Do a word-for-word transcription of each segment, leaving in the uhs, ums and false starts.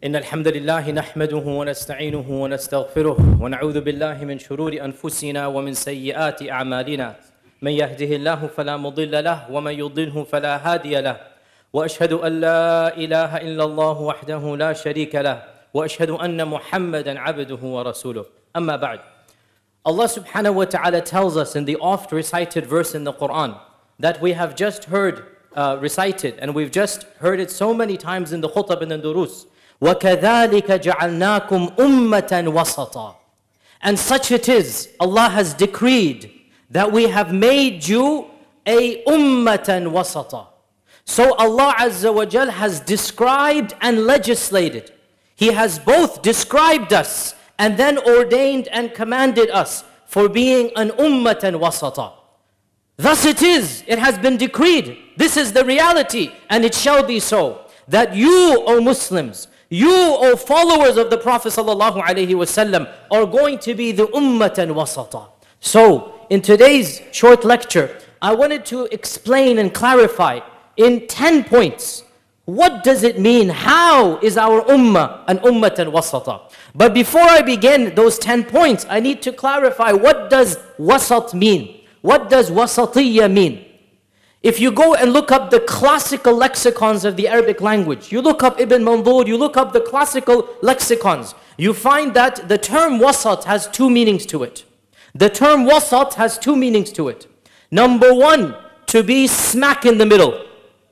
إن الحمد لله نحمده ونستعينه ونستغفره ونعوذ بالله من شرور أنفسنا ومن سيئات أعمالنا من يهده الله فلا مضل له ومن يضله فلا هادي له وأشهد أن لا إله إلا الله وحده لا شريك له وأشهد أن محمدا عبده ورسوله أما بعد. Allah subhanahu wa ta'ala tells us in the oft recited verse in the Quran that we have just heard uh, recited, and we've just heard it so many times in the khutab and the durus. وَكَذَلِكَ جَعَلْنَاكُمْ أُمَّةً وَسَطًا. And such it is, Allah has decreed that we have made you a ummatan wasata. So Allah Azza wa Jal has described and legislated. He has both described us and then ordained and commanded us for being an ummatan wasata. Thus it is, it has been decreed. This is the reality, and it shall be so, that you, O Muslims, you, O followers of the Prophet sallallahu alaihi wasallam, are going to be the ummatan wasata. So, in today's short lecture, I wanted to explain and clarify in ten points, what does it mean? How is our ummah an ummatan wasata? But before I begin those ten points, I need to clarify, what does wasat mean? What does wasatiyya mean? If you go and look up the classical lexicons of the Arabic language, you look up Ibn Mandur, you look up the classical lexicons, you find that the term wasat has two meanings to it. The term wasat has two meanings to it. Number one, to be smack in the middle,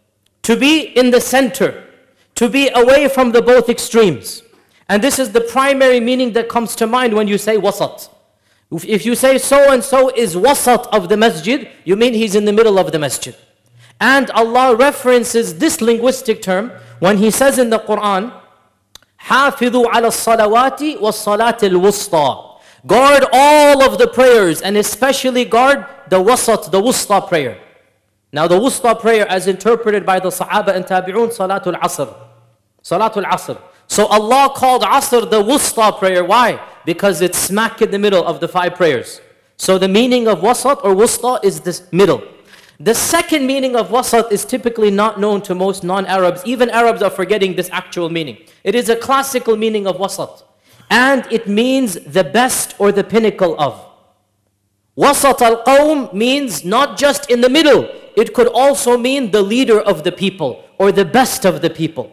to be in the center, to be away from the both extremes. And this is the primary meaning that comes to mind when you say wasat. If you say so-and-so is wasat of the masjid, you mean he's in the middle of the masjid. And Allah references this linguistic term when He says in the Quran, حَافِظُوا عَلَى الصَّلَوَاتِ وَالصَّلَاةِ الْوُسْطَى. Guard all of the prayers, and especially guard the wasat, the wusta prayer. Now the wusta prayer, as interpreted by the Sahaba and Tabi'un, Salatul Asr. Salatul Asr. So Allah called Asr the wusta prayer. Why? Because it's smack in the middle of the five prayers. So the meaning of wasat or wusta is this middle. The second meaning of wasat is typically not known to most non-Arabs. Even Arabs are forgetting this actual meaning. It is a classical meaning of wasat. And it means the best or the pinnacle of. Wasat al-qawm means not just in the middle. It could also mean the leader of the people or the best of the people.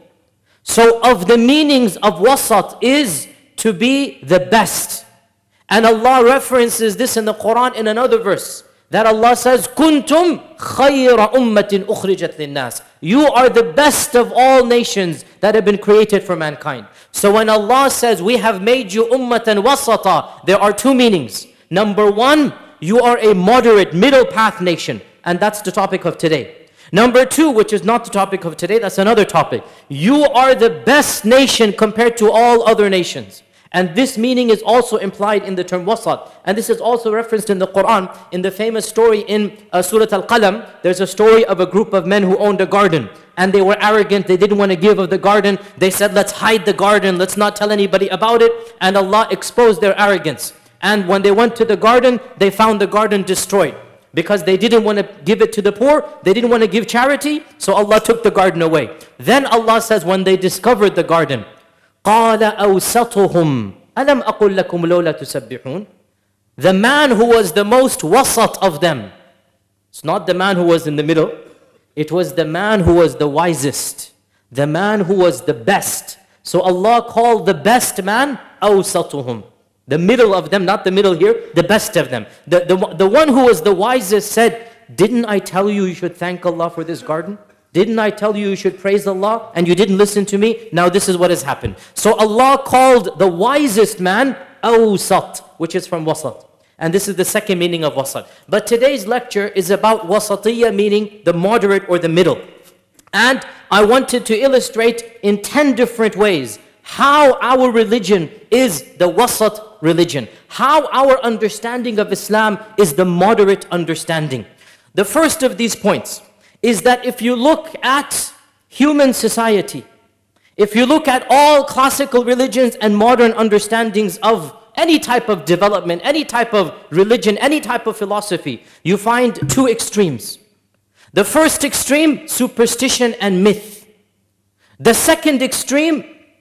So of the meanings of wasat is to be the best. And Allah references this in the Quran in another verse. That Allah says, كُنْتُمْ خَيْرَ أُمَّةٍ أُخْرِجَتْ لِلنَّاسِ. You are the best of all nations that have been created for mankind. So when Allah says, we have made you ummatan wasata, there are two meanings. Number one, you are a moderate, middle path nation. And that's the topic of today. Number two, which is not the topic of today, that's another topic. You are the best nation compared to all other nations. And this meaning is also implied in the term wasat. And this is also referenced in the Quran, in the famous story in uh, Surah Al-Qalam. There's a story of a group of men who owned a garden. And they were arrogant, they didn't want to give of the garden. They said, let's hide the garden, let's not tell anybody about it. And Allah exposed their arrogance. And when they went to the garden, they found the garden destroyed. Because they didn't want to give it to the poor, they didn't want to give charity, so Allah took the garden away. Then Allah says, when they discovered the garden, قَالَ أَوْسَطُهُمْ أَلَمْ أَقُلْ لَكُمْ لَوْلَا تُسَبِّحُونَ. The man who was the most wasat of them, it's not the man who was in the middle, it was the man who was the wisest, the man who was the best. So Allah called the best man أَوْسَطُهُمْ. The middle of them, not the middle here, the best of them. The, the, the one who was the wisest said, didn't I tell you you should thank Allah for this garden? Didn't I tell you you should praise Allah? And you didn't listen to me? Now this is what has happened. So Allah called the wisest man awsat, which is from wasat. And this is the second meaning of wasat. But today's lecture is about wasatiyya, meaning the moderate or the middle. And I wanted to illustrate in ten different ways how our religion is the wasat religion. How our understanding of Islam is the moderate understanding. The first of these points is that if you look at human society, if you look at all classical religions and modern understandings of any type of development, any type of religion, any type of philosophy, you find two extremes. The first extreme, superstition and myth. The second extreme,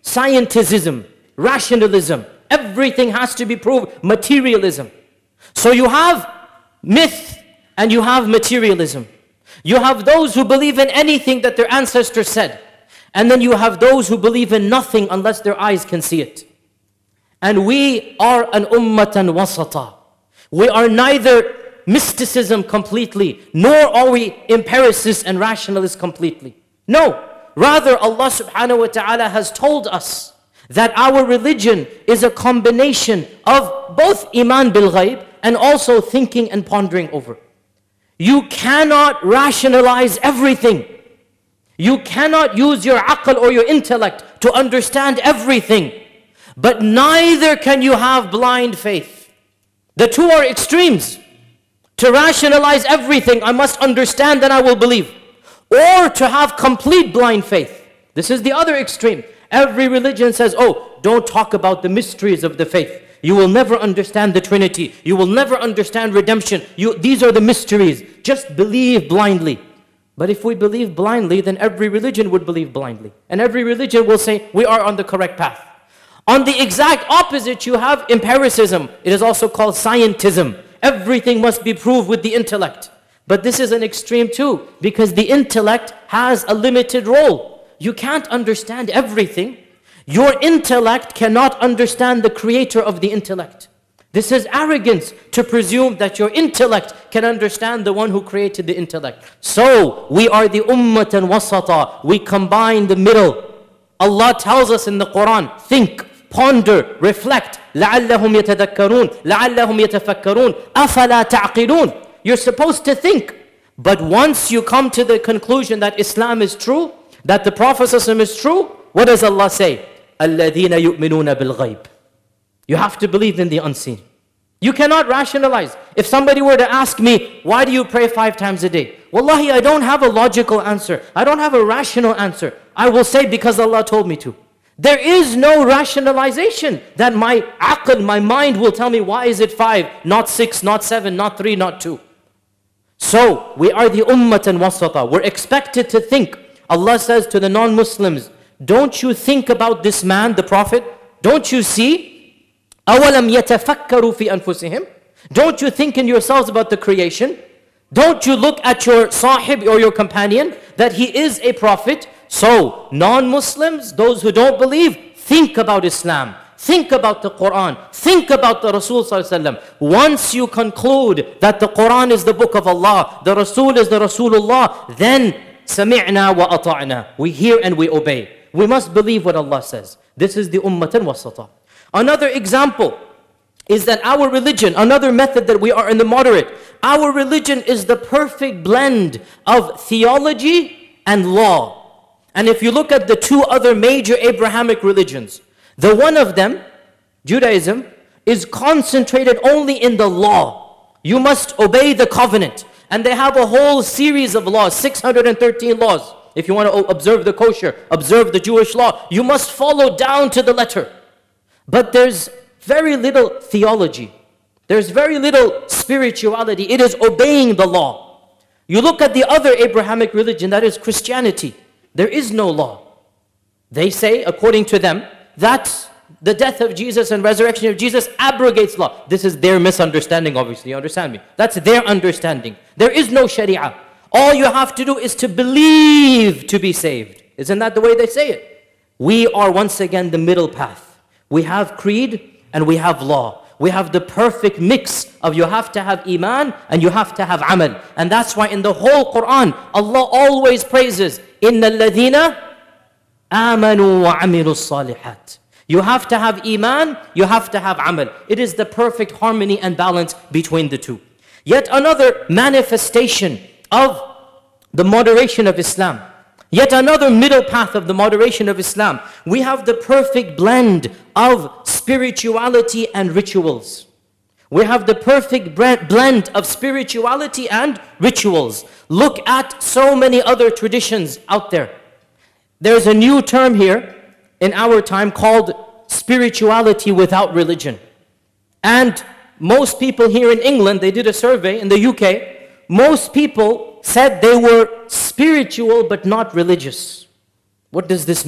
scientism, rationalism. Everything has to be proved. Materialism. So you have myth and you have materialism. You have those who believe in anything that their ancestors said. And then you have those who believe in nothing unless their eyes can see it. And we are an ummatan wasata. We are neither mysticism completely, nor are we empiricists and rationalists completely. No, rather Allah subhanahu wa ta'ala has told us that our religion is a combination of both iman bil ghaib and also thinking and pondering over. You cannot rationalize everything. You cannot use your aql or your intellect to understand everything. But neither can you have blind faith. The two are extremes. To rationalize everything, I must understand, then I will believe. Or to have complete blind faith. This is the other extreme. Every religion says, oh, don't talk about the mysteries of the faith. You will never understand the Trinity. You will never understand redemption. You, these are the mysteries. Just believe blindly. But if we believe blindly, then every religion would believe blindly. And every religion will say, we are on the correct path. On the exact opposite, you have empiricism. It is also called scientism. Everything must be proved with the intellect. But this is an extreme too, because the intellect has a limited role. You can't understand everything. Your intellect cannot understand the creator of the intellect. This is arrogance to presume that your intellect can understand the one who created the intellect. So, we are the ummatan wasata. We combine the middle. Allah tells us in the Quran, think, ponder, reflect. لَعَلَّهُمْ يَتَذَكَّرُونَ لَعَلَّهُمْ يَتَفَكَّرُونَ أَفَلَا تَعْقِلُونَ. You're supposed to think. But once you come to the conclusion that Islam is true, that the Prophet ﷺ is true, what does Allah say? الَّذِينَ يُؤْمِنُونَ بِالْغَيْبِ. You have to believe in the unseen. You cannot rationalize. If somebody were to ask me, why do you pray five times a day? Wallahi, I don't have a logical answer. I don't have a rational answer. I will say because Allah told me to. There is no rationalization that my aql, my mind will tell me why is it five, not six, not seven, not three, not two. So, we are the ummatan wasata. We're expected to think. Allah says to the non-Muslims, don't you think about this man, the Prophet? Don't you see? أَوَلَمْ يَتَفَكَّرُوا فِي أَنفُسِهِمْ. Don't you think in yourselves about the creation? Don't you look at your sahib or your companion that he is a prophet? So, non-Muslims, those who don't believe, think about Islam. Think about the Quran. Think about the Rasul sallallahu alaihi wasallam. Once you conclude that the Quran is the book of Allah, the Rasul is the Rasulullah, then سَمِعْنَا وَأَطَعْنَا. We hear and we obey. We must believe what Allah says. This is the ummatan wasata. Another example is that our religion, another method that we are in the moderate, our religion is the perfect blend of theology and law. And if you look at the two other major Abrahamic religions, the one of them, Judaism, is concentrated only in the law. You must obey the covenant. And they have a whole series of laws, six hundred thirteen laws. If you want to observe the kosher, observe the Jewish law, you must follow down to the letter. But there's very little theology. There's very little spirituality. It is obeying the law. You look at the other Abrahamic religion, that is Christianity. There is no law. They say, according to them, that the death of Jesus and resurrection of Jesus abrogates law. This is their misunderstanding, obviously. You understand me? That's their understanding. There is no sharia. All you have to do is to believe to be saved. Isn't that the way they say it? We are once again the middle path. We have creed and we have law. We have the perfect mix of you have to have iman and you have to have amal. And that's why in the whole Quran, Allah always praises, إِنَّ الَّذِينَ آمَنُوا وَعَمِلُوا الصَّالِحَاتِ. You have to have iman, you have to have amal. It is the perfect harmony and balance between the two. Yet another manifestation of the moderation of Islam. Yet another middle path of the moderation of Islam. We have the perfect blend of spirituality and rituals. We have the perfect blend of spirituality and rituals. Look at so many other traditions out there. There's a new term here in our time called spirituality without religion. And most people here in England, they did a survey in the U K, most people said they were spiritual but not religious. What does this mean?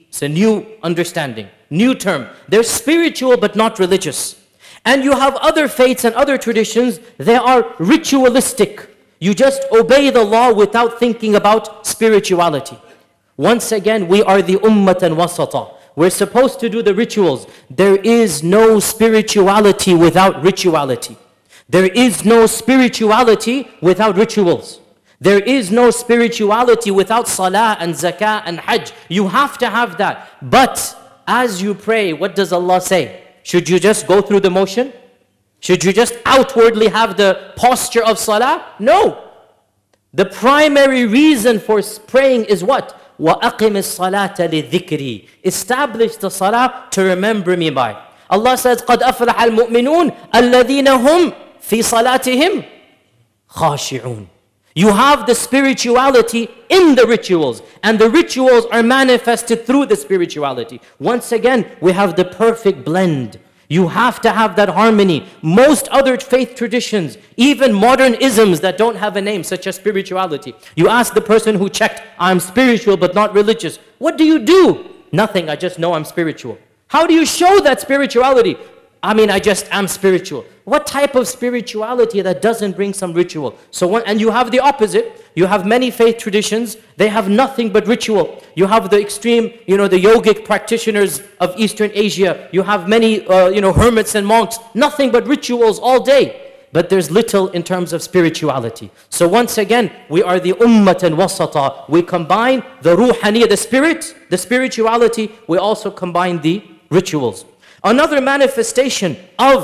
It's a new understanding, new term. They're spiritual but not religious. And you have other faiths and other traditions, they are ritualistic. You just obey the law without thinking about spirituality. Once again, we are the ummatan wasata. We're supposed to do the rituals. There is no spirituality without rituality. There is no spirituality without rituals. There is no spirituality without salah and zakah and hajj. You have to have that. But as you pray, what does Allah say? Should you just go through the motion? Should you just outwardly have the posture of salah? No. The primary reason for praying is what? وَأَقِمِ الصَّلَاةَ لِلذِّكْرِ. Establish the salah to remember me by. Allah says, قَدْ أَفْلَحَ الْمُؤْمِنُونَ الَّذِينَ هُمْ فِي صَلَاتِهِمْ خَاشِعُونَ. You have the spirituality in the rituals, and the rituals are manifested through the spirituality. Once again, we have the perfect blend. You have to have that harmony. Most other faith traditions, even modern isms that don't have a name, such as spirituality. You ask the person who checked, I'm spiritual but not religious. What do you do? Nothing, I just know I'm spiritual. How do you show that spirituality? I mean, I just am spiritual. What type of spirituality that doesn't bring some ritual? So, one, and you have the opposite. You have many faith traditions. They have nothing but ritual. You have the extreme, you know, the yogic practitioners of Eastern Asia. You have many, uh, you know, hermits and monks. Nothing but rituals all day. But there's little in terms of spirituality. So once again, we are the ummatan wasata. We combine the ruhaniya, the spirit, the spirituality. We also combine the rituals. Another manifestation of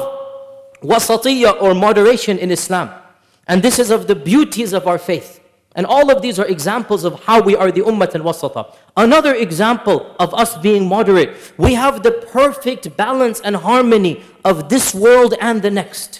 wasatiyya or moderation in Islam. And this is of the beauties of our faith. And all of these are examples of how we are the ummah al-wasata. Another example of us being moderate. We have the perfect balance and harmony of this world and the next.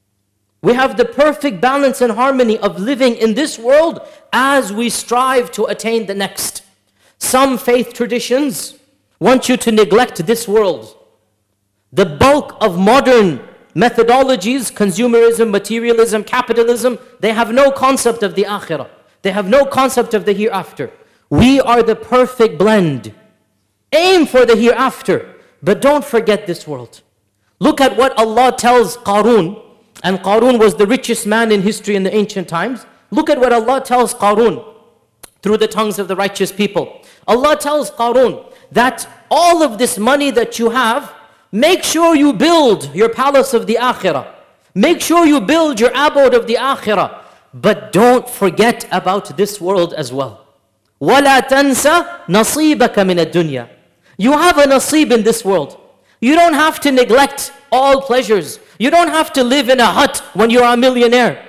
We have the perfect balance and harmony of living in this world as we strive to attain the next. Some faith traditions want you to neglect this world. The bulk of modern methodologies, consumerism, materialism, capitalism, they have no concept of the akhirah. They have no concept of the hereafter. We are the perfect blend. Aim for the hereafter, but don't forget this world. Look at what Allah tells Qarun, and Qarun was the richest man in history in the ancient times. Look at what Allah tells Qarun through the tongues of the righteous people. Allah tells Qarun that all of this money that you have, make sure you build your palace of the akhirah. Make sure you build your abode of the akhirah. But don't forget about this world as well. وَلَا تَنْسَ نَصِيبَكَ مِنَ الدُّنْيَا. You have a nasib in this world. You don't have to neglect all pleasures. You don't have to live in a hut when you are a millionaire.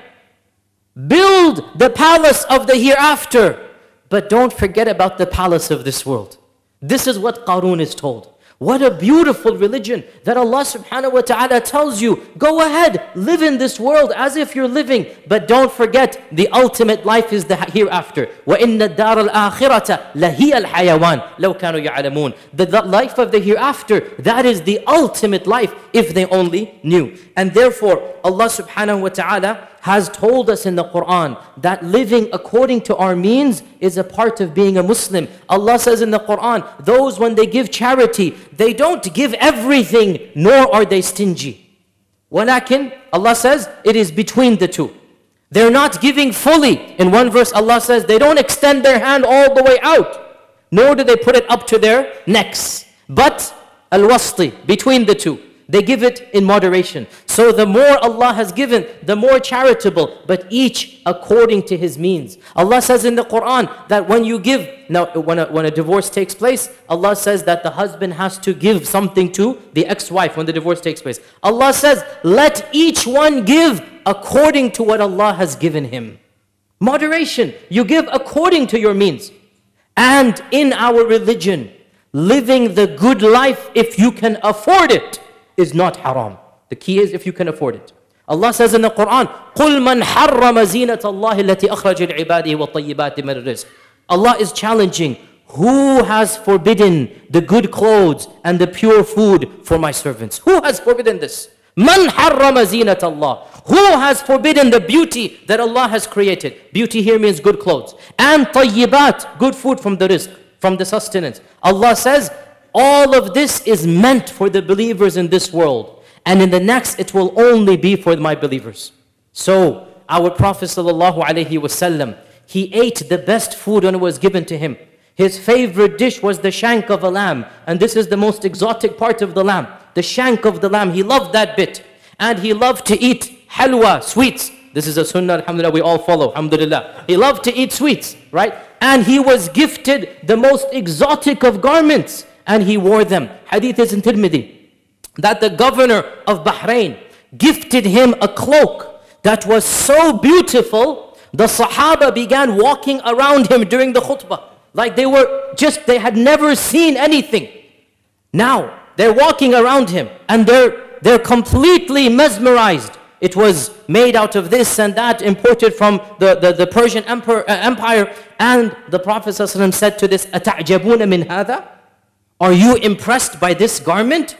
Build the palace of the hereafter. But don't forget about the palace of this world. This is what Qarun is told. What a beautiful religion that Allah subhanahu wa ta'ala tells you, go ahead, live in this world as if you're living, but don't forget the ultimate life is the hereafter. وَإِنَّ الدَّارَ الْآخِرَةَ لَهِيَ الْحَيَوَانِ لَوْ كَانُوا يَعْلَمُونَ. The, the life of the hereafter, that is the ultimate life if they only knew. And therefore, Allah subhanahu wa ta'ala has told us in the Quran that living according to our means is a part of being a Muslim. Allah says in the Quran, those when they give charity, they don't give everything, nor are they stingy. Walakin, Allah says, it is between the two. They're not giving fully. In one verse, Allah says, they don't extend their hand all the way out, nor do they put it up to their necks. But, al-wasti, between the two. They give it in moderation. So the more Allah has given, the more charitable, but each according to his means. Allah says in the Quran that when you give, now when a, when a divorce takes place, Allah says that the husband has to give something to the ex-wife when the divorce takes place. Allah says, let each one give according to what Allah has given him. Moderation, you give according to your means. And in our religion, living the good life if you can afford it, is not haram. The key is if you can afford it. Allah says in the Quran, قُلْ مَنْ حَرَّمَ زِينَةَ اللَّهِ الَّتِي أَخْرَجَ لِعِبَادِهِ وَالطَّيِّبَاتِ مِنَ الرِّزْقِ. Allah is challenging, who has forbidden the good clothes and the pure food for my servants? Who has forbidden this? مَنْ حَرَّمَ زِينَةَ اللَّهِ. Who has forbidden the beauty that Allah has created? Beauty here means good clothes. And طَيِّبَات, good food from the rizq. from the sustenance. Allah says, all of this is meant for the believers in this world. And in the next, it will only be for my believers. So, our Prophet ﷺ, he ate the best food when it was given to him. His favorite dish was the shank of a lamb. And this is the most exotic part of the lamb. The shank of the lamb. He loved that bit. And he loved to eat halwa, sweets. This is a sunnah, alhamdulillah, we all follow, alhamdulillah. He loved to eat sweets, right? And he was gifted the most exotic of garments. And he wore them. Hadith is in Tirmidhi. That the governor of Bahrain gifted him a cloak that was so beautiful, the Sahaba began walking around him during the khutbah. Like they were just, they had never seen anything. Now, they're walking around him and they're, they're completely mesmerized. It was made out of this and that, imported from the, the, the Persian emperor, uh, empire. And the Prophet ﷺ said to this, أَتَعْجَبُونَ مِنْ هَذَا? Are you impressed by this garment?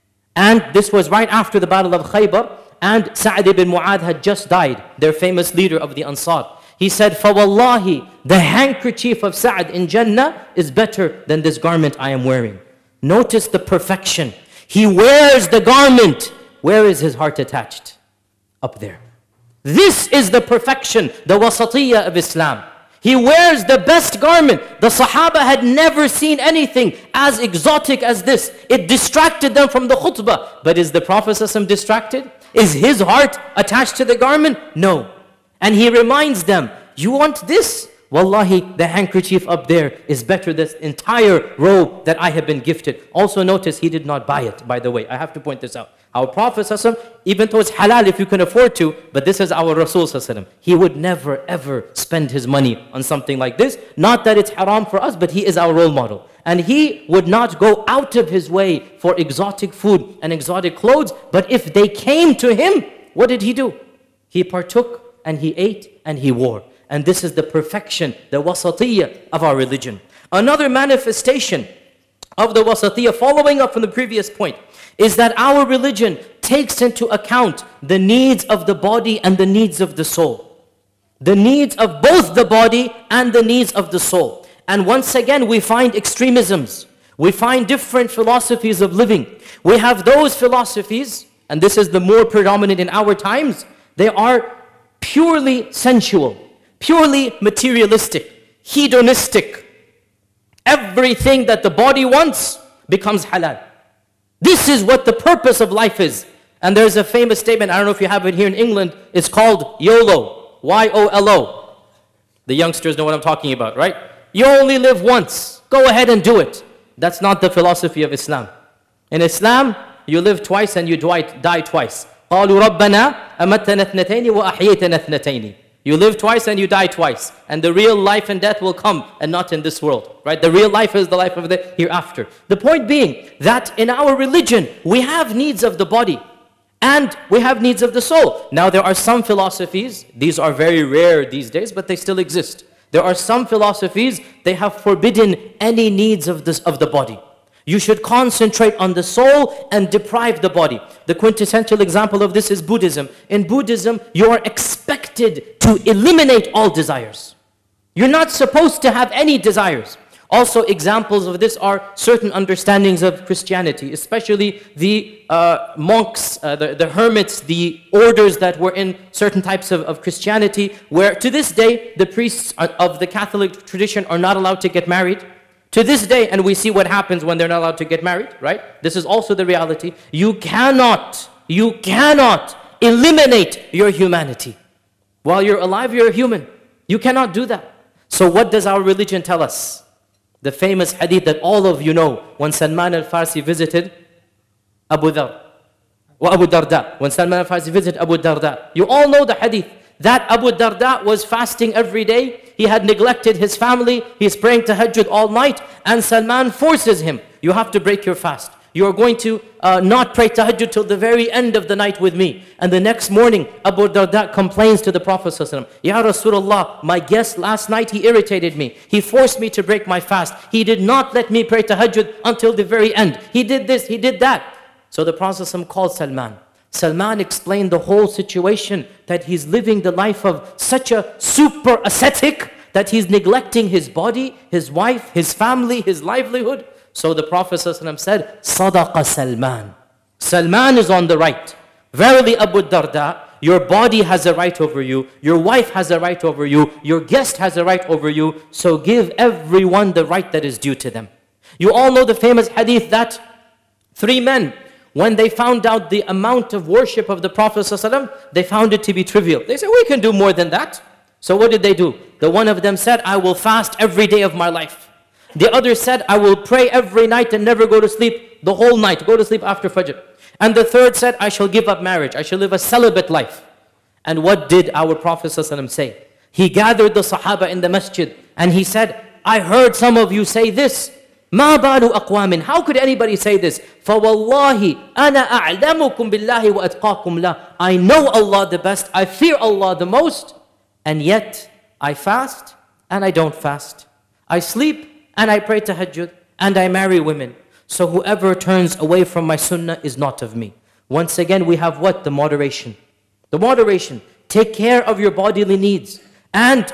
And this was right after the Battle of Khaybar. And Sa'd ibn Mu'adh had just died, their famous leader of the Ansar. He said, فَوَاللَّهِ, the handkerchief of Sa'd in Jannah is better than this garment I am wearing. Notice the perfection. He wears the garment. Where is his heart attached? Up there. This is the perfection, the wasatiyya of Islam. He wears the best garment. The Sahaba had never seen anything as exotic as this. It distracted them from the khutbah. But is the Prophet ﷺ distracted? Is his heart attached to the garment? No. And he reminds them, you want this? Wallahi, the handkerchief up there is better than this entire robe that I have been gifted. Also notice, he did not buy it, by the way. I have to point this out. Our Prophet ﷺ, even though it's halal if you can afford to, but this is our Rasul ﷺ. He would never ever spend his money on something like this. Not that it's haram for us, but he is our role model. And he would not go out of his way for exotic food and exotic clothes. But if they came to him, what did he do? He partook and he ate and he wore. And this is the perfection, the wasatiyya of our religion. Another manifestation of the wasatiyya, following up from the previous point, is that our religion takes into account the needs of the body and the needs of the soul. The needs of both the body and the needs of the soul. And once again, we find extremisms. We find different philosophies of living. We have those philosophies, and this is the more predominant in our times, they are purely sensual, purely materialistic, hedonistic. Everything that the body wants becomes halal. This is what the purpose of life is. And there's a famous statement, I don't know if you have it here in England, it's called YOLO, Y O L O. The youngsters know what I'm talking about, right? You only live once. Go ahead and do it. That's not the philosophy of Islam. In Islam, you live twice and you die twice. قَالُوا رَبَّنَا أَمَتَّنَا اثْنَتَيْنِ وَأَحْيَيْتَنَا اثْنَتَيْنِ. You live twice and you die twice. And the real life and death will come and not in this world. Right? The real life is the life of the hereafter. The point being that in our religion, we have needs of the body. And we have needs of the soul. Now there are some philosophies, these are very rare these days, but they still exist. There are some philosophies, they have forbidden any needs of, this, of the body. You should concentrate on the soul and deprive the body. The quintessential example of this is Buddhism. In Buddhism, you are expected to eliminate all desires. You're not supposed to have any desires. Also, examples of this are certain understandings of Christianity, especially the uh, monks, uh, the, the hermits, the orders that were in certain types of, of Christianity, where to this day, the priests of the Catholic tradition are not allowed to get married. To this day, and we see what happens when they're not allowed to get married, right? This is also the reality. You cannot, you cannot eliminate your humanity. While you're alive, you're a human. You cannot do that. So what does our religion tell us? The famous hadith that all of you know, when Salman al-Farsi visited Abu Dhar, or Abu Darda, when Salman al-Farsi visited Abu Darda, you all know the hadith, that Abu Darda was fasting every day, he had neglected his family, he's praying tahajjud all night, and Salman forces him, you have to break your fast. You are going to uh, not pray tahajjud till the very end of the night with me. And the next morning, Abu Darda complains to the Prophet ﷺ, Ya Rasulullah, my guest last night, he irritated me. He forced me to break my fast. He did not let me pray tahajjud until the very end. He did this, he did that. So the Prophet ﷺ called Salman. Salman explained the whole situation, that he's living the life of such a super ascetic that he's neglecting his body, his wife, his family, his livelihood. So the Prophet ﷺ said, Sadaqa Salman. Salman is on the right. Verily, Abu Darda, your body has a right over you, your wife has a right over you, your guest has a right over you, so give everyone the right that is due to them. You all know the famous hadith that three men, when they found out the amount of worship of the Prophet ﷺ, they found it to be trivial. They said, we can do more than that. So what did they do? The one of them said, I will fast every day of my life. The other said, I will pray every night and never go to sleep the whole night, go to sleep after Fajr. And the third said, I shall give up marriage, I shall live a celibate life. And what did our Prophet ﷺ say? He gathered the Sahaba in the masjid and he said, I heard some of you say this. مَا بَالُ أَقْوَامٍ. How could anybody say this? فَوَاللَّهِ أَنَا أَعْلَمُكُمْ بِاللَّهِ وَأَتْقَاكُمْ لَهُ. I know Allah the best, I fear Allah the most, and yet I fast and I don't fast. I sleep and I pray tahajjud and I marry women. So whoever turns away from my sunnah is not of me. Once again, we have what? The moderation. The moderation. Take care of your bodily needs. And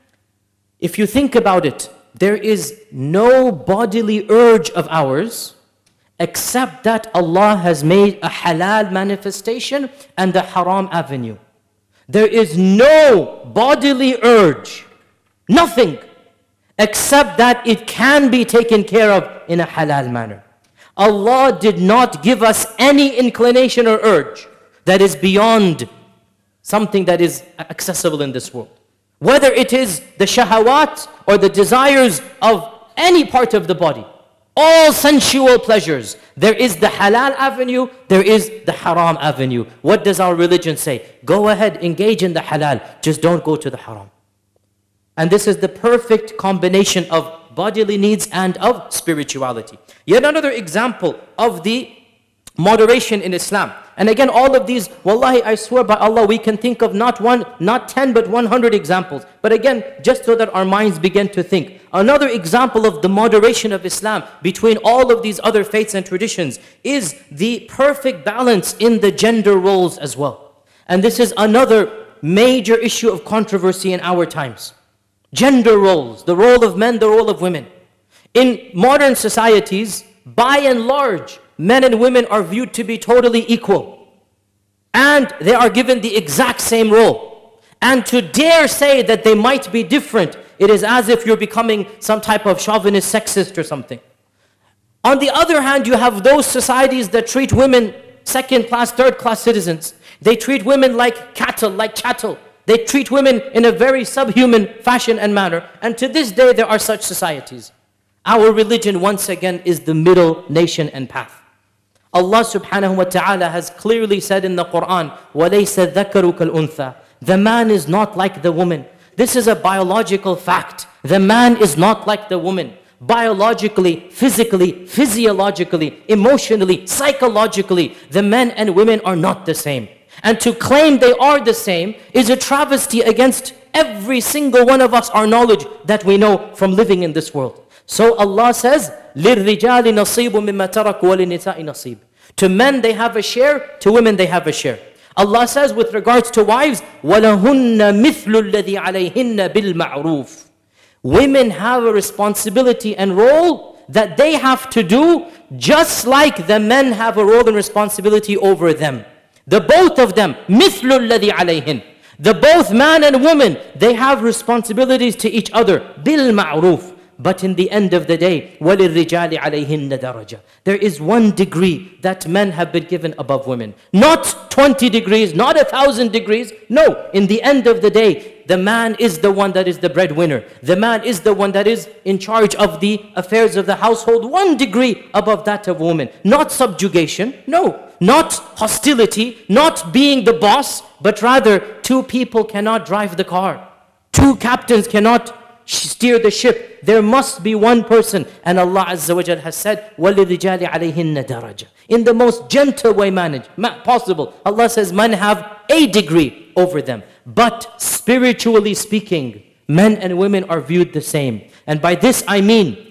if you think about it, there is no bodily urge of ours except that Allah has made a halal manifestation and a haram avenue. There is no bodily urge, nothing, except that it can be taken care of in a halal manner. Allah did not give us any inclination or urge that is beyond something that is accessible in this world. Whether it is the shahawat or the desires of any part of the body. All sensual pleasures. There is the halal avenue, there is the haram avenue. What does our religion say? Go ahead, engage in the halal, just don't go to the haram. And this is the perfect combination of bodily needs and of spirituality. Yet another example of the moderation in Islam. And again, all of these, wallahi, I swear by Allah, we can think of not one, not ten, but one hundred examples. But again, just so that our minds begin to think. Another example of the moderation of Islam between all of these other faiths and traditions is the perfect balance in the gender roles as well. And this is another major issue of controversy in our times. Gender roles, the role of men, the role of women. In modern societies, by and large, men and women are viewed to be totally equal. And they are given the exact same role. And to dare say that they might be different, it is as if you're becoming some type of chauvinist, sexist or something. On the other hand, you have those societies that treat women second-class, third-class citizens. They treat women like cattle, like chattel. They treat women in a very subhuman fashion and manner. And to this day, there are such societies. Our religion, once again, is the middle nation and path. Allah subhanahu wa ta'ala has clearly said in the Quran, وَلَيْسَ الذَّكَرُ كَالْأُنثَى. The man is not like the woman. This is a biological fact. The man is not like the woman. Biologically, physically, physiologically, emotionally, psychologically, the men and women are not the same. And to claim they are the same is a travesty against every single one of us, our knowledge that we know from living in this world. So Allah says, لِلرِّجَالِ نَصِيبٌ مِّمَّا تَرَكُوا وَلِلنِّسَاءِ نَصِيبٌ. To men they have a share, to women they have a share. Allah says with regards to wives, وَلَهُنَّ مِثْلُ الَّذِي عَلَيْهِنَّ بِالْمَعْرُوفِ. Women have a responsibility and role that they have to do just like the men have a role and responsibility over them. The both of them, مِثْلُ الَّذِي عَلَيْهِنَّ. The both man and woman, they have responsibilities to each other. بِالْمَعْرُوفِ. But in the end of the day, وَلِلرِّجَالِ عَلَيْهِنَّ دَرَجَةٌ. There is one degree that men have been given above women. Not twenty degrees, not a thousand degrees. No, in the end of the day, the man is the one that is the breadwinner. The man is the one that is in charge of the affairs of the household. One degree above that of woman. Not subjugation, no. Not hostility, not being the boss, but rather two people cannot drive the car. Two captains cannot steer the ship. There must be one person. And Allah Azza wa Jal has said, وَلِلْرِجَالِ عَلَيْهِنَّ دَرَجَةٌ. In the most gentle way managed, possible. Allah says, men have a degree over them. But spiritually speaking, men and women are viewed the same. And by this I mean,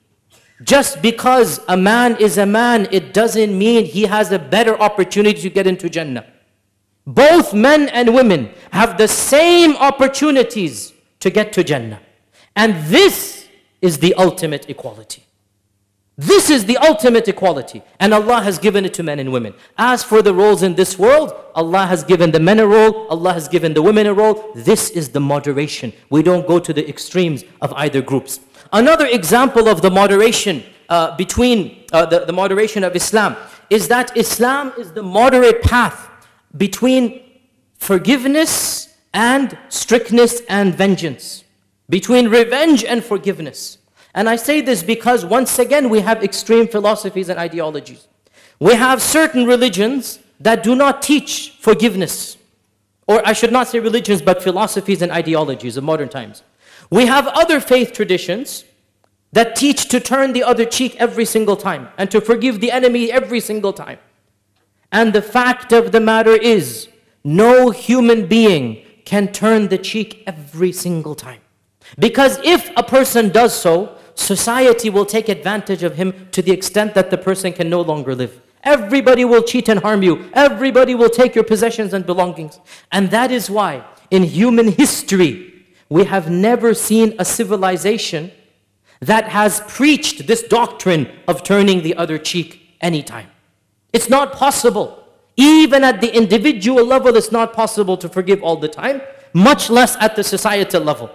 just because a man is a man, it doesn't mean he has a better opportunity to get into Jannah. Both men and women have the same opportunities to get to Jannah. And this is the ultimate equality. This is the ultimate equality. And Allah has given it to men and women. As for the roles in this world, Allah has given the men a role, Allah has given the women a role. This is the moderation. We don't go to the extremes of either groups. Another example of the moderation uh, between, uh, the, the moderation of Islam is that Islam is the moderate path between forgiveness and strictness and vengeance. Between revenge and forgiveness. And I say this because once again we have extreme philosophies and ideologies. We have certain religions that do not teach forgiveness. Or I should not say religions, but philosophies and ideologies of modern times. We have other faith traditions that teach to turn the other cheek every single time and to forgive the enemy every single time. And the fact of the matter is, no human being can turn the cheek every single time. Because if a person does so, society will take advantage of him to the extent that the person can no longer live. Everybody will cheat and harm you. Everybody will take your possessions and belongings. And that is why in human history, we have never seen a civilization that has preached this doctrine of turning the other cheek anytime. It's not possible. Even at the individual level, it's not possible to forgive all the time, much less at the societal level.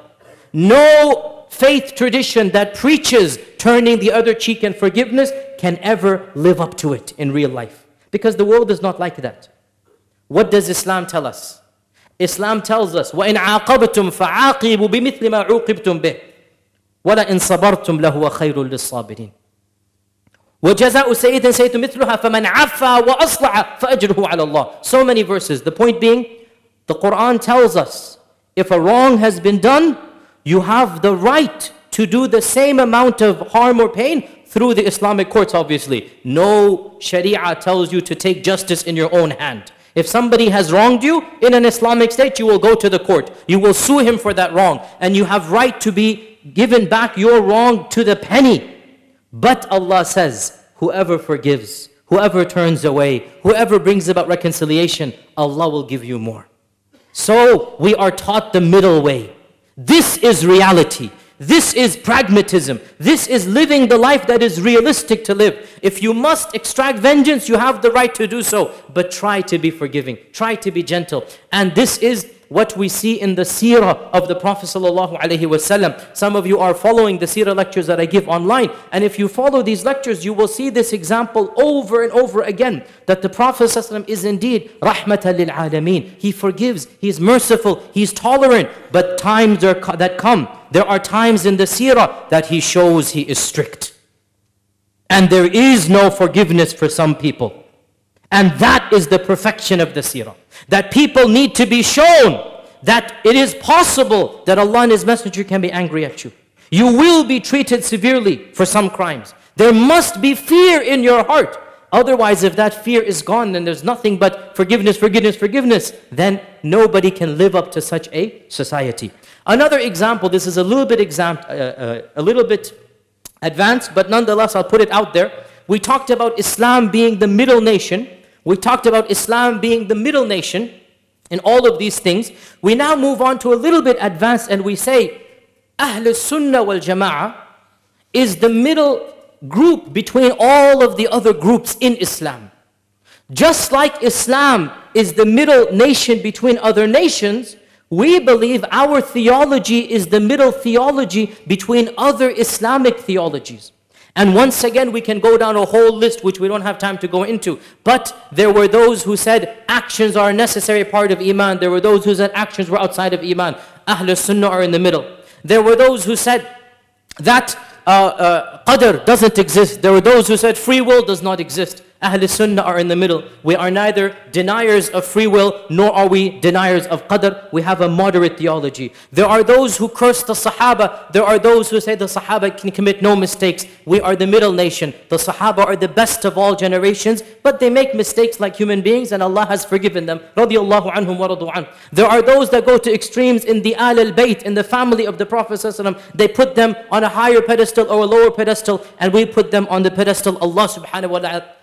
No faith tradition that preaches turning the other cheek and forgiveness can ever live up to it in real life. Because the world is not like that. What does Islam tell us? Islam tells us, وَإِنْ عَاقَبْتُمْ فَعَاقِبُوا بِمِثْلِ مَا عُوقِبْتُمْ بِهِ وَلَئِنْ صَبَرْتُمْ لَهُوَ خَيْرٌ لِلصَّابِرِينَ وَجَزَاءُ سَيِّئَةٍ سَيِّئَةٌ مِثْلُهَا فَمَنْ عَفَّا وَأَصْلَحَ فَأَجْرُهُ عَلَى اللَّهِ. So many verses. The point being, the Quran tells us, if a wrong has been done, you have the right to do the same amount of harm or pain through the Islamic courts, obviously. No Sharia tells you to take justice in your own hand. If somebody has wronged you in an Islamic state, you will go to the court. You will sue him for that wrong. And you have right to be given back your wrong to the penny. But Allah says, whoever forgives, whoever turns away, whoever brings about reconciliation, Allah will give you more. So we are taught the middle way. This is reality. This is pragmatism. This is living the life that is realistic to live. If you must extract vengeance, you have the right to do so. But try to be forgiving. Try to be gentle. And this is what we see in the seerah of the Prophet ﷺ. Some of you are following the seerah lectures that I give online. And if you follow these lectures, you will see this example over and over again. That the Prophet ﷺ is indeed rahmatan lil alameen. He forgives, he is merciful, he is tolerant. But times are that come, there are times in the seerah that he shows he is strict. And there is no forgiveness for some people. And that is the perfection of the seerah. That people need to be shown that it is possible that Allah and His Messenger can be angry at you. You will be treated severely for some crimes. There must be fear in your heart. Otherwise, if that fear is gone and there's nothing but forgiveness, forgiveness, forgiveness, then nobody can live up to such a society. Another example, this is a little bit exam, uh, uh, a little bit advanced, but nonetheless, I'll put it out there. We talked about Islam being the middle nation. We talked about Islam being the middle nation in all of these things. We now move on to a little bit advanced and we say, Ahl Sunnah wal Jama'ah is the middle group between all of the other groups in Islam. Just like Islam is the middle nation between other nations, we believe our theology is the middle theology between other Islamic theologies. And once again, we can go down a whole list which we don't have time to go into. But there were those who said actions are a necessary part of Iman. There were those who said actions were outside of Iman. Ahl Sunnah are in the middle. There were those who said that uh, uh, qadr doesn't exist. There were those who said free will does not exist. Ahl Sunnah are in the middle. We are neither deniers of free will, nor are we deniers of qadr. We have a moderate theology. There are those who curse the Sahaba. There are those who say the Sahaba can commit no mistakes. We are the middle nation. The Sahaba are the best of all generations, but they make mistakes like human beings, and Allah has forgiven them. Radiyallahu anhum wa radu an. There are those that go to extremes in the Ahl al-Bayt, in the family of the Prophet ﷺ. They put them on a higher pedestal or a lower pedestal, and we put them on the pedestal Allah subhanahu wa ta'ala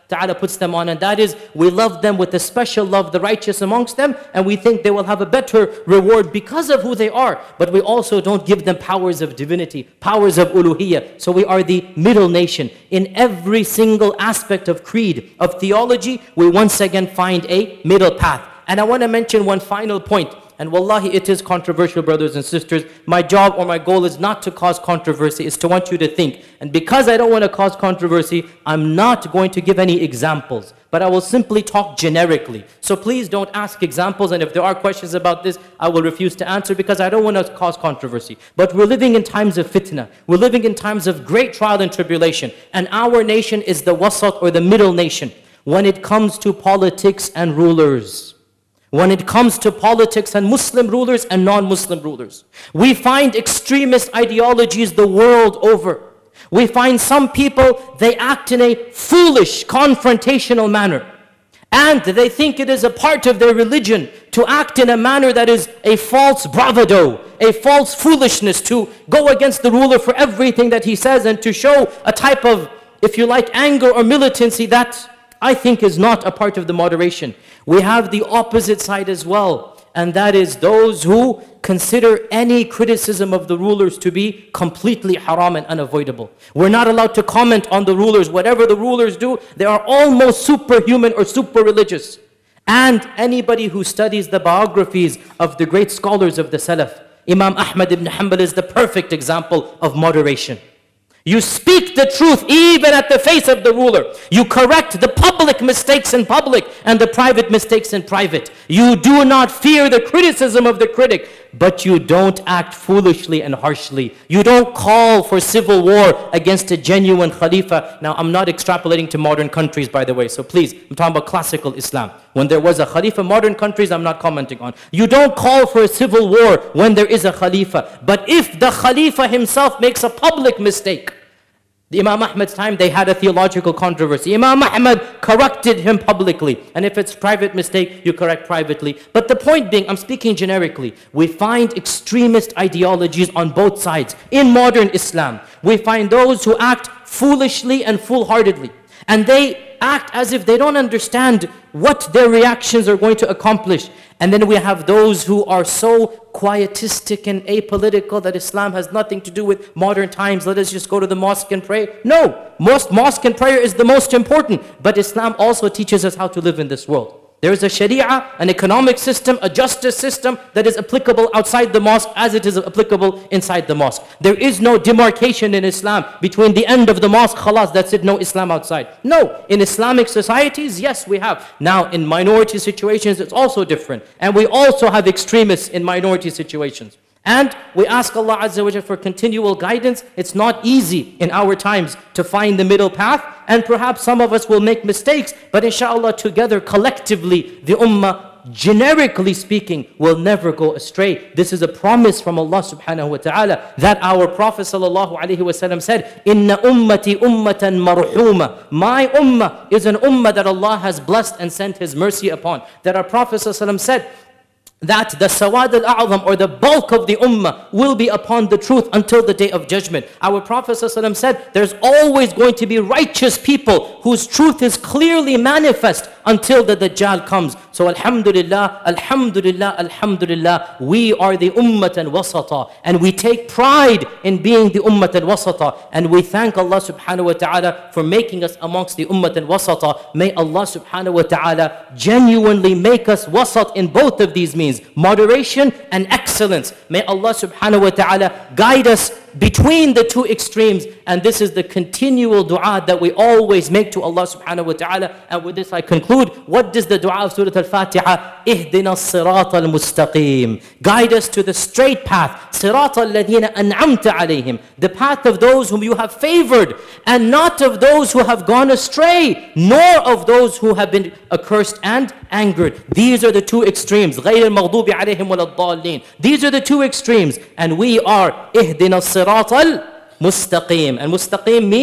ta'ala puts them on, and that is, we love them with a special love, the righteous amongst them, and we think they will have a better reward because of who they are. But we also don't give them powers of divinity, powers of uluhiyyah. So we are the middle nation. In every single aspect of creed, of theology, we once again find a middle path. And I want to mention one final point. And wallahi, it is controversial, brothers and sisters. My job or my goal is not to cause controversy, it's to want you to think. And because I don't want to cause controversy, I'm not going to give any examples, but I will simply talk generically. So please don't ask examples, and if there are questions about this, I will refuse to answer because I don't want to cause controversy. But we're living in times of fitna. We're living in times of great trial and tribulation. And our nation is the wasat, or the middle nation, when it comes to politics and rulers. When it comes to politics and Muslim rulers and non-Muslim rulers. We find extremist ideologies the world over. We find some people, they act in a foolish, confrontational manner. And they think it is a part of their religion to act in a manner that is a false bravado, a false foolishness, to go against the ruler for everything that he says, and to show a type of, if you like, anger or militancy that I think is not a part of the moderation. We have the opposite side as well, and that is those who consider any criticism of the rulers to be completely haram and unavoidable. We're not allowed to comment on the rulers. Whatever the rulers do, they are almost superhuman or super religious. And anybody who studies the biographies of the great scholars of the Salaf, Imam Ahmad ibn Hanbal is the perfect example of moderation. You speak the truth even at the face of the ruler. You correct the public mistakes in public and the private mistakes in private. You do not fear the criticism of the critic, but you don't act foolishly and harshly. You don't call for civil war against a genuine Khalifa. Now, I'm not extrapolating to modern countries, by the way, so please, I'm talking about classical Islam. When there was a Khalifa, modern countries, I'm not commenting on. You don't call for a civil war when there is a Khalifa. But if the Khalifa himself makes a public mistake, the Imam Ahmad's time, they had a theological controversy. Imam Ahmad corrected him publicly. And if it's private mistake, you correct privately. But the point being, I'm speaking generically, we find extremist ideologies on both sides. In modern Islam, we find those who act foolishly and foolhardily. And they act as if they don't understand what their reactions are going to accomplish. And then we have those who are so quietistic and apolitical that Islam has nothing to do with modern times. Let us just go to the mosque and pray. No, most mosque and prayer is the most important. But Islam also teaches us how to live in this world. There is a sharia, an economic system, a justice system that is applicable outside the mosque as it is applicable inside the mosque. There is no demarcation in Islam between the end of the mosque, khalas, that's it, no Islam outside. No, in Islamic societies, yes, we have. Now, in minority situations, it's also different. And we also have extremists in minority situations. And we ask Allah Azza wa Jalla for continual guidance. It's not easy in our times to find the middle path. And perhaps some of us will make mistakes. But inshallah, together, collectively, the ummah, generically speaking, will never go astray. This is a promise from Allah subhanahu wa ta'ala that our Prophet sallallahu alaihi wasallam said, Inna ummati ummatan marhuma. My ummah is an ummah that Allah has blessed and sent His mercy upon. That our Prophet sallallahu alaihi wasallam said, that the sawad al-a'zam, or the bulk of the ummah, will be upon the truth until the day of judgment. Our Prophet ﷺ said, there's always going to be righteous people whose truth is clearly manifest until the Dajjal comes. So alhamdulillah, alhamdulillah, alhamdulillah, we are the ummat al-wasata, and we take pride in being the ummat al-wasata, and we thank Allah subhanahu wa ta'ala for making us amongst the ummat al-wasata. May Allah subhanahu wa ta'ala genuinely make us wasat in both of these means, moderation and excellence. May Allah subhanahu wa ta'ala guide us between the two extremes, and this is the continual dua that we always make to Allah subhanahu wa ta'ala. And with this I conclude. What does the dua of Surah Al-Fatiha? Ihdina as-sirata al-mustaqim. Guide us to the straight path. Sirata alladhina an'amta alayhim. The path of those whom you have favored, and not of those who have gone astray, nor of those who have been accursed and angered. These are the two extremes. غَيْرِ الْمَغْضُوبِ عَلَيْهِمْ وَلَا الضَّالِّينَ. These are the two extremes, and we are ihdina as-sirata al-mustaqim. And mustaqim means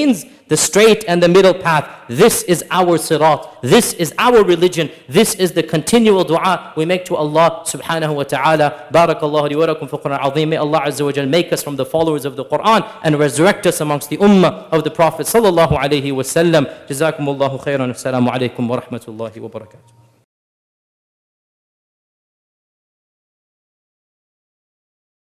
the straight and the middle path. This is our sirat. This is our religion. This is the continual dua we make to Allah subhanahu wa ta'ala. Barakallahu li wa lakum fi Quran azim. May Allah azza wa jal make us from the followers of the Quran and resurrect us amongst the ummah of the Prophet sallallahu alayhi wa sallam. Jazakumullahu khairan. Assalamu alaikum wa rahmatullahi wa barakatuh.